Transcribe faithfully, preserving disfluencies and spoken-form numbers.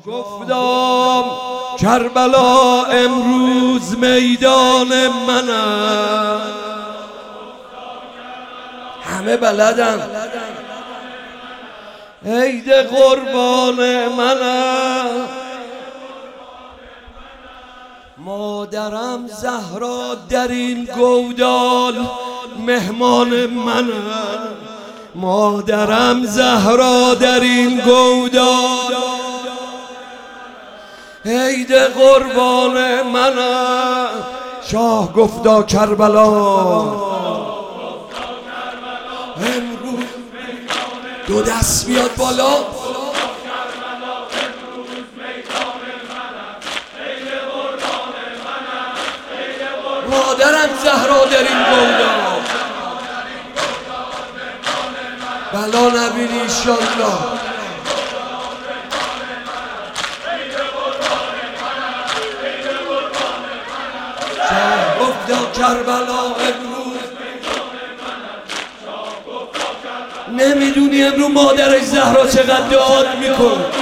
گفتم کربلا امروز میدان منم. همه بلدن عید قربان منم. مادرم زهرا در این گودال مهمان منم. مادرم زهرا در این گودال عید قربان منم. شاه گفتا کربلا امروز دو دست بیاد بالا. مادرم زهرا در این گودال بلا نبینی انشالله. شاه گفتا کربلا امروز نمیدونی امروز مادرش زهرا چقدر داد میکن.